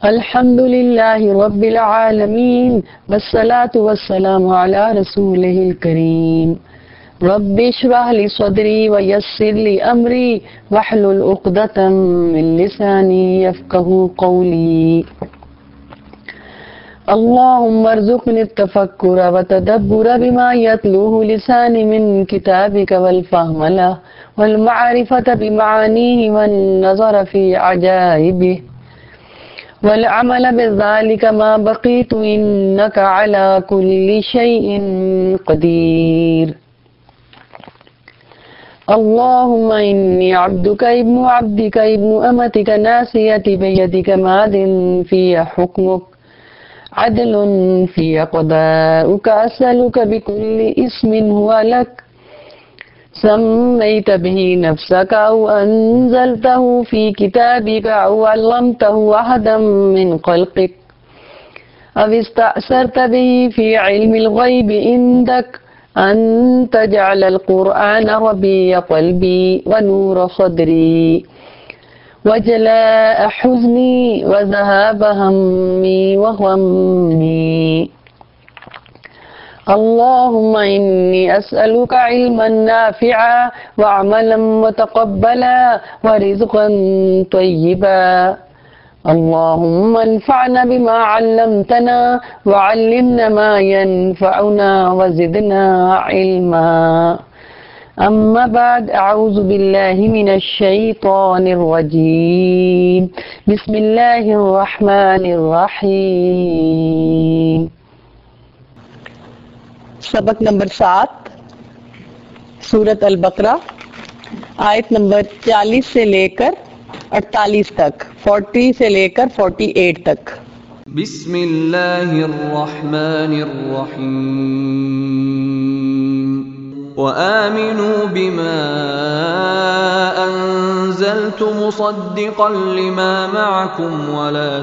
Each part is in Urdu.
الحمد للہ رب العالمین والصلاة والسلام علی رسولہ الکریم رب اشرح لی صدری ویسر لی امری واحلل عقدۃ من لسانی یفقہوا قولی اللہم ارزقنی التفکر وتدبر بما یتلوہ لسانی من کتابک والفہم لہ والمعرفۃ بمعانیہ والنظر فی عجائبہ والعمل بذلك ما بقيت إنك على كل شيء قدير اللهم إني عبدك ابن عبدك ابن أمتك ناصيتي بيدك ماض في حكمك عدل في قضاؤك أسألك بكل اسم هو لك سميت به نفسك أو أنزلته في كتابك أو علمته أحدا من خلقك أو استأثرت به في علم الغيب عندك أن تجعل القرآن ربيع قلبي ونور صدري وجلاء حزني وذهاب همي وغمي اللهم إني أسألك علما نافعا وعملا متقبلا ورزقا طيبا اللهم انفعنا بما علمتنا وعلمنا ما ينفعنا وزدنا علما أما بعد أعوذ بالله من الشيطان الرجيم بسم الله الرحمن الرحيم سبق نمبر 7 سورۃ البقرہ آیت نمبر 40 سے لے کر 48 تک 40 سے لے کر 48 تک بسم اللہ الرحمن الرحیم وآمنوا بما أنزلت مصدقا لما معكم ولا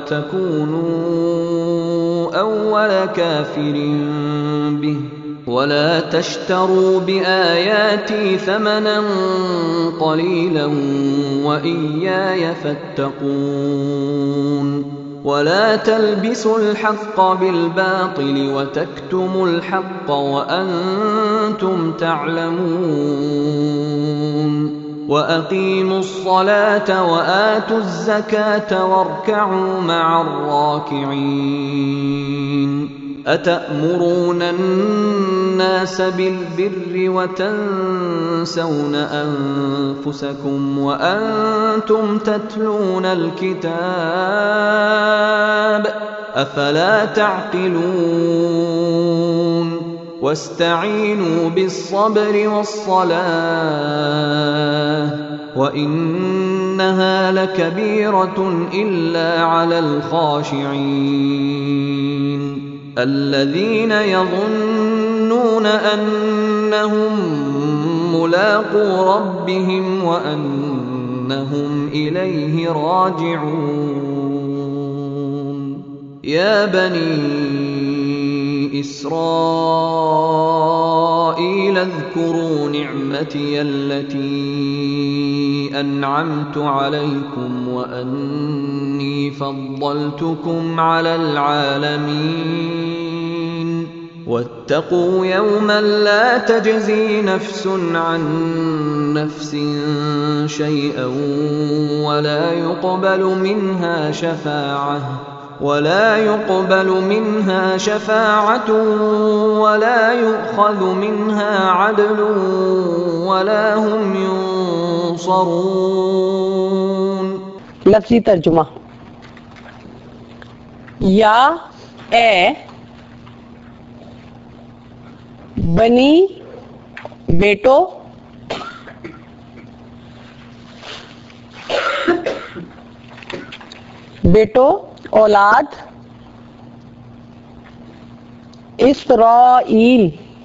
تكونوا أول كافر به ولا تشتروا بآياتي ثمنا قليلا وإياي فاتقون ولا تلبسوا الحق بالباطل وتكتموا الحق وأنتم تعلمون وأقيموا الصلاة وآتوا الزكاة واركعوا مع الراكعين أتأمرون الناس بالبر وتنسون أنفسكم وأنتم تتلون الكتاب أفلا تعقلون واستعينوا بالصبر والصلاة وإنها لكبيرة إلا على الخاشعين الذين يظنون أنهم ملاقو ربهم وأنهم إليه راجعون يا بني إسرائيل اذكروا نعمتي التي أنعمت عليكم وأني فضلتكم على العالمين واتقوا يوما لا تجزي نفس عن نفس شيئا ولا يقبل منها شفاعة ولا يؤخذ منها عدل ولا هم ينصرون لفظی ترجمہ یا اے بنی بیٹو اولاد اسرائیل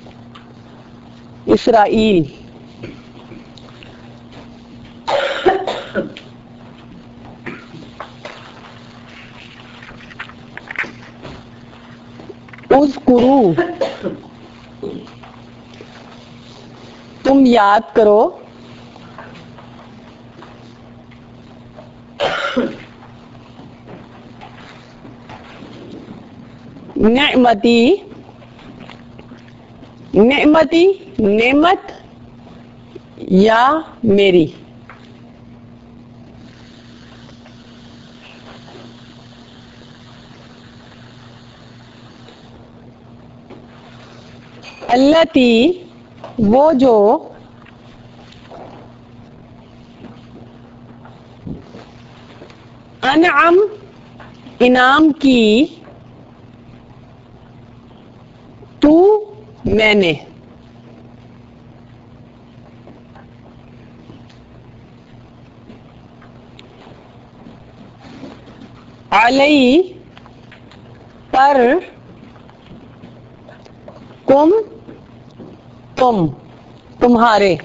اذکرو تم یاد کرو نعمتی، نعمتی نعمت یا میری؟ التی وہ جو، انعم انعام کی، تو میں نے، علی پر، کم تم، تمہارے،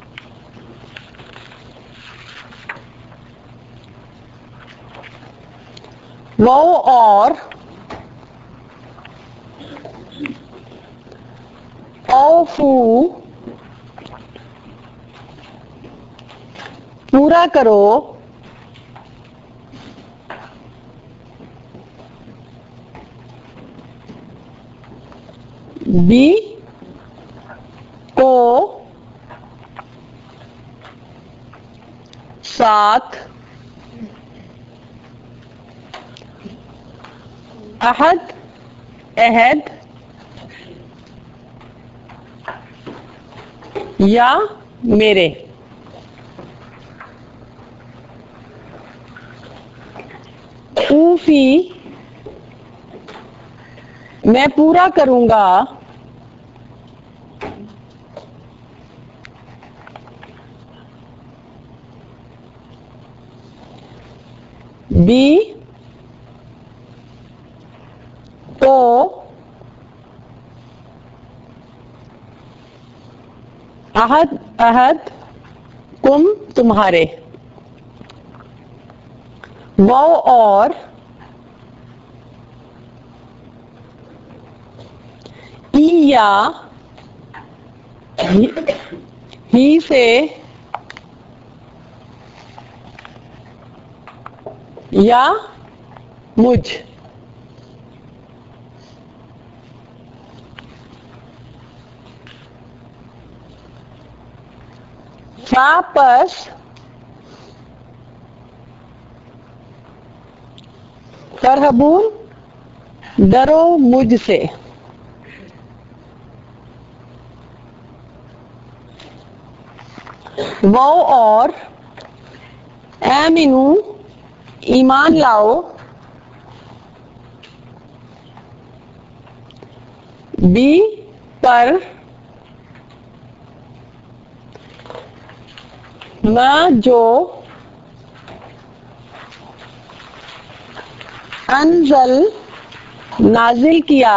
وہ اور، اوفو پورا کرو، بی کو ساتھ، عہد عہد یا میرے، اوفی میں پورا کروں گا، بی تو عہد عہد، کم تمہارے، وہ اور، یا ہی سے، یا مجھ، واپس ترہبون ڈرو مجھ سے، وہ اور، آمنو ایمان لاؤ، بی پر، ما جو، انزل نازل کیا،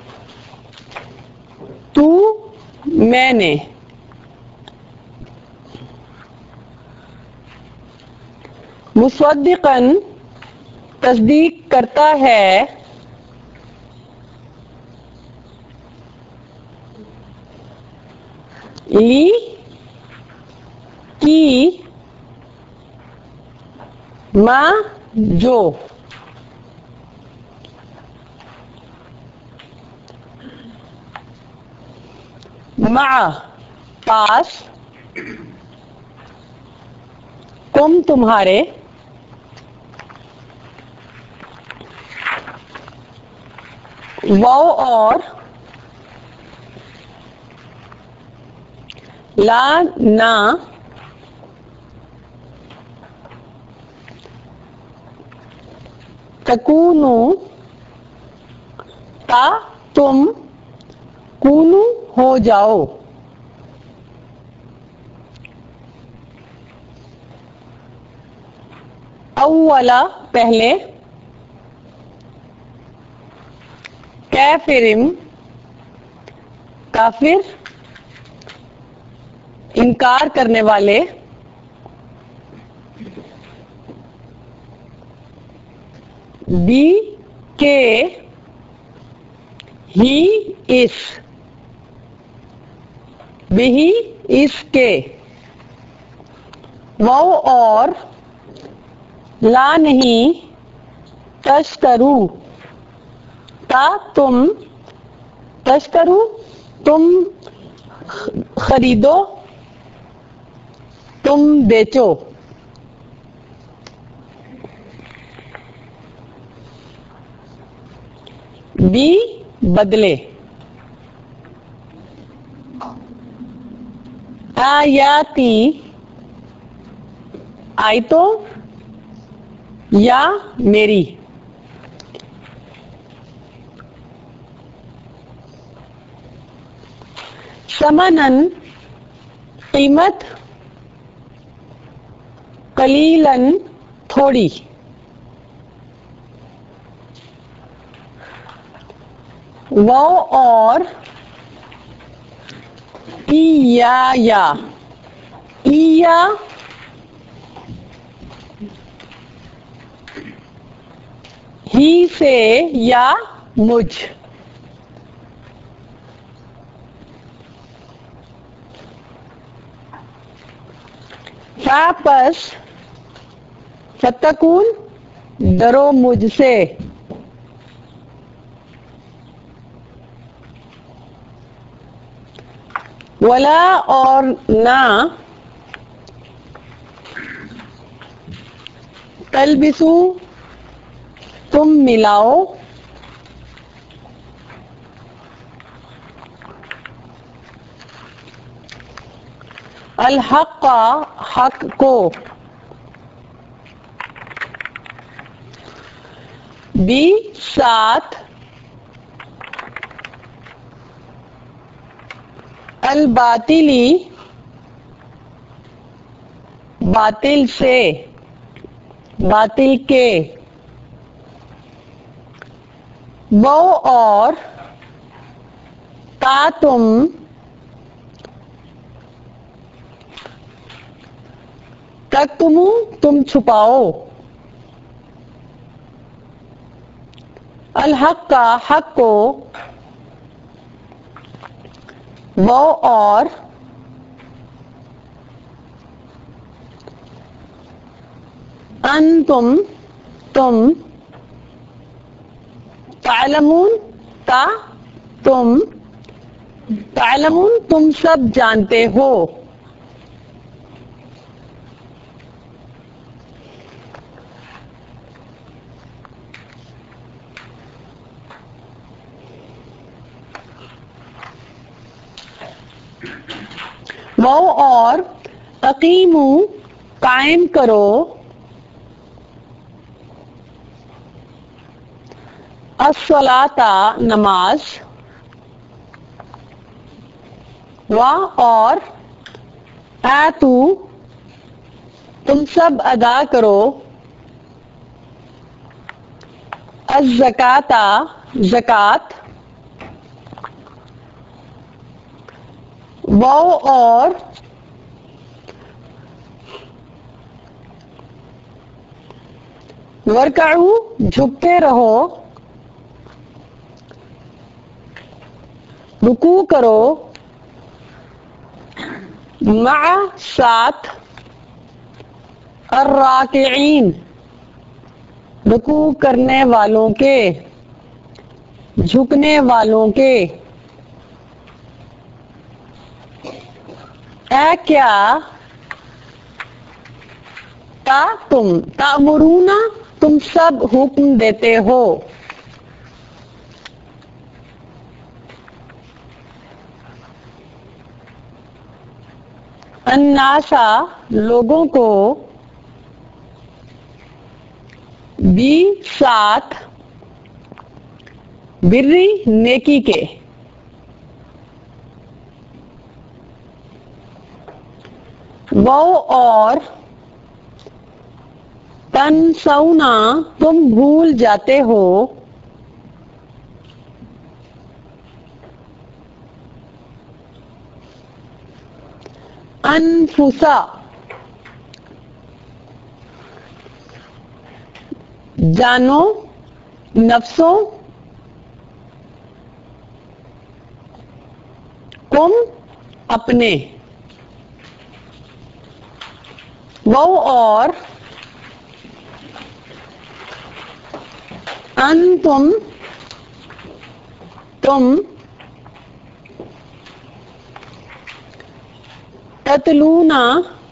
تو میں نے، مصدقاً تصدیق کرتا ہے، لی کی، ما جو، مع پاس، تم تمہارے، وہ اور، لا نہ، تکونو تا تم، کونو ہو جاؤ، اولا پہلے، کافرم کافر، انکار کرنے والے، بی کے، ہی اس، بھی اس کے، وہ اور، لا نہیں، تشترو تا تم، تشترو تم خریدو، تم بیچو. بی بدلے. آیاتی آیتوں یا میری. ثمناً قیمت، قلیلاً تھوڑی. واو اور یا ہی سے یا مجھ. پس فتکون ڈرو مجھ سے. ولا اور نہ، تلبسو تم ملاؤ، الحق حق کو، بھی ساتھ، الباطلی باطل سے، باطل کے. وہ اور تا تم، تک تم چھپاؤ، الحق کا حق کو، وہ اور انتم تم، تعلمون تا تم، تعلمون تم سب جانتے ہو. وہ اور اقیمو قائم کرو، الصلاۃ نماز، و اور آتو تم سب ادا کرو، الزکاۃ زکوٰۃ. وہ اور ورکعو جھکتے رہو، رکوع کرو، مع ساتھ، الراکعین رکوع کرنے والوں کے، جھکنے والوں کے. اے کیا، تا تم، تأمرون تم سب حکم دیتے ہو، الناسا لوگوں کو، بھی ساتھ، بری نیکی کے. وہ اور تنسونا تم بھول جاتے ہو، انفسا جانو، نفسوں، کم اپنے. وہ اور انتم تم تتلونا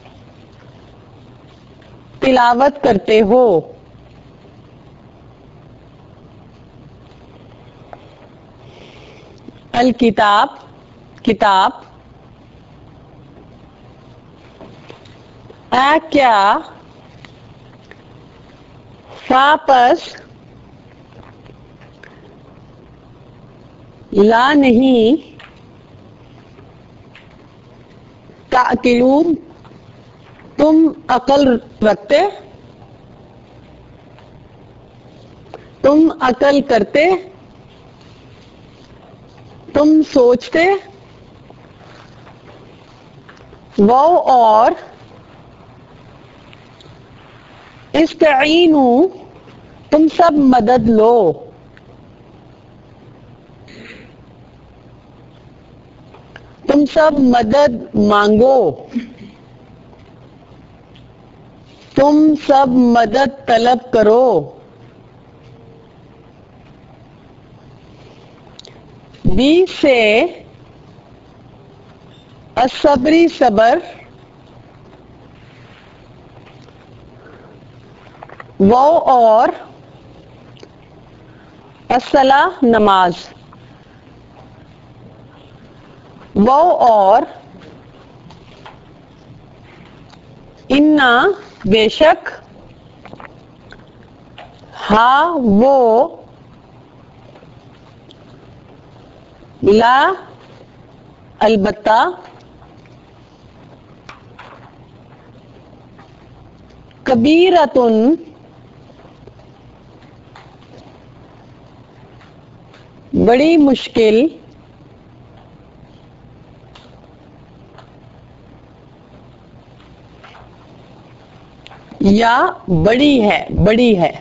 تلاوت کرتے ہو. الکتاب کتاب. کیا واپس لا نہیں تاکلون تم عقل رکھتے تم عقل کرتے تم سوچتے. وہ اور استعینوا تم سب مدد لو. تم سب مدد مانگو. تم سب مدد طلب کرو. بی سے الصبری صبر. وہ اور الصلاۃ نماز. وہ اور انا بے شک ہاں وہ لا البتہ کبیرۃن بڑی مشکل یا بڑی ہے بڑی ہے.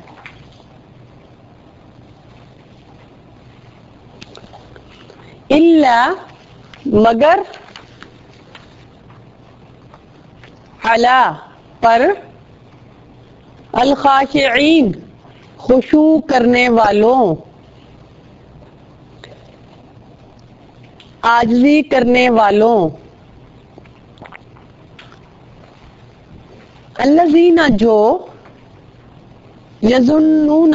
الا مگر علی پر الخاشعین خشوع کرنے والوں عاجزی کرنے والوں. الذین جو یظنون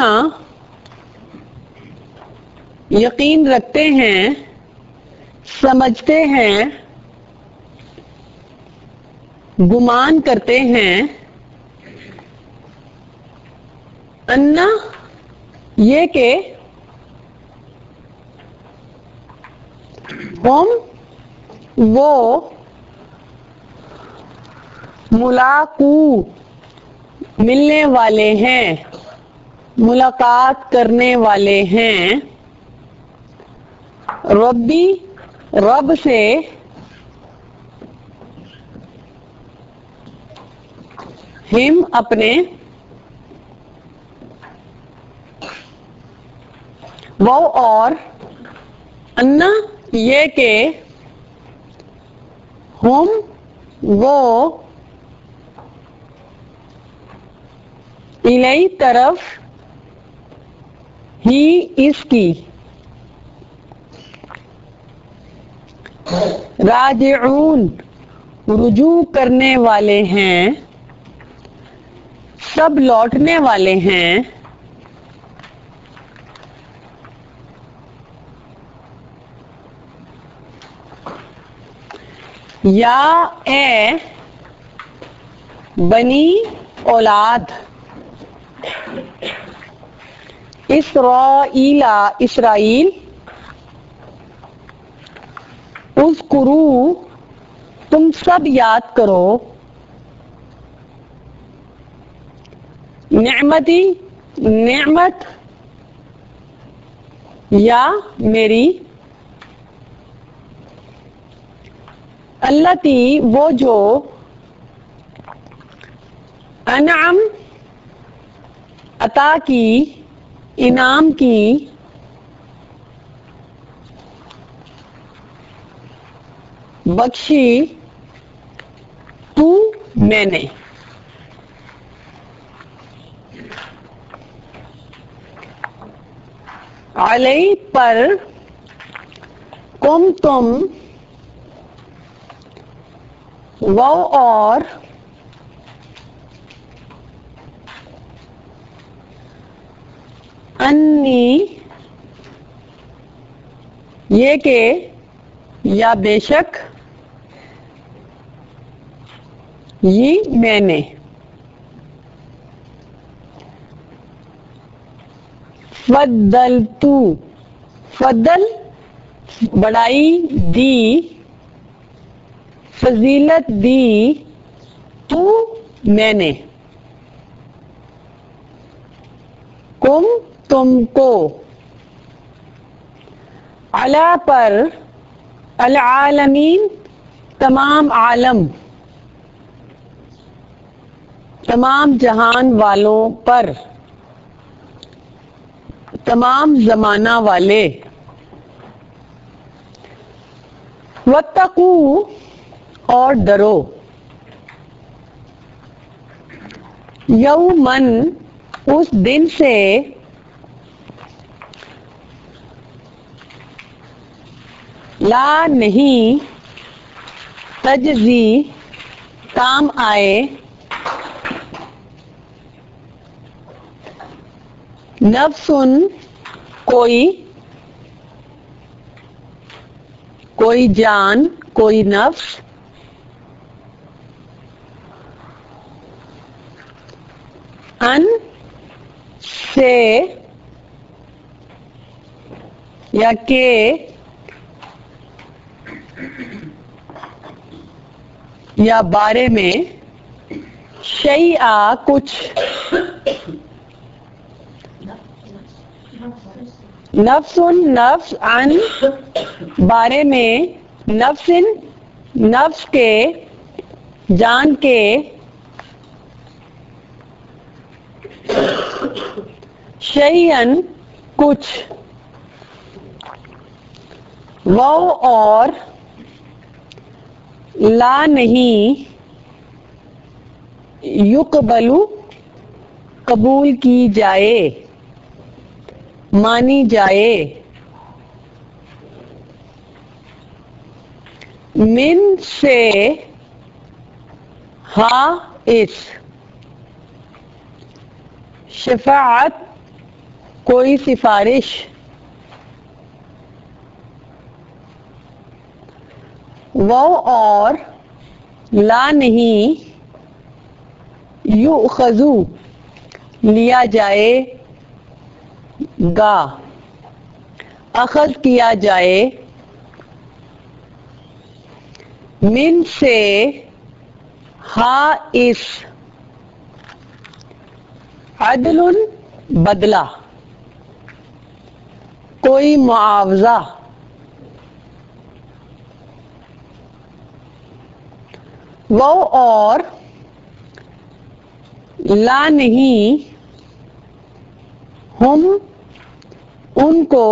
یقین رکھتے ہیں سمجھتے ہیں گمان کرتے ہیں انا یہ کہ ہم وہ ملاقو ملنے والے ہیں ملاقات کرنے والے ہیں ربی رب سے ہم اپنے وہ اور انا یہ کہ ہم وہ الی طرف ہی اس کی راجعون رجوع کرنے والے ہیں سب لوٹنے والے ہیں. یا اے بنی اولاد اسرائیل اسرائیل اذکروا تم سب یاد کرو نعمتی نعمت یا میری التی وہ جو انعم عطا کی انعام کی بخشی تو میں نے علی پر کم تم، واو اور انی یہ کہ یا بے شک، یہ میں نے، فضلتو فضل بڑائی دی، فضیلت دی، تو میں نے، کم تم کو، علی پر، العالمین تمام عالم، تمام جہان والوں پر، تمام زمانہ والے، واتقوا اور ڈرو، یومن اس دن سے، لا نہیں، تجزی کام آئے، نفسن کوئی جان، کوئی نفس، ان سے یا کہ، یا بارے میں، شیئا کچھ، نفس نفس، ان بارے میں، نفس نفس کے، جان کے، شیئن کچھ، وہ اور لا نہیں، یقبلو قبول کی جائے، مانی جائے، من سے، ہا اس، شفاعت کوئی سفارش، وہ اور لا نہیں، یؤخذو لیا جائے گا، اخذ کیا جائے، من سے، ہا اس، عدل بدلہ، کوئی معاوضہ، وہ اور لا نہیں، ہم ان کو،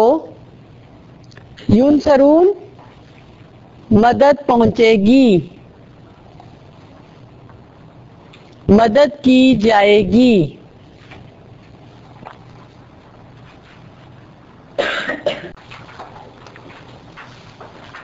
ینصرون مدد پہنچے گی، مدد کی جائے گی،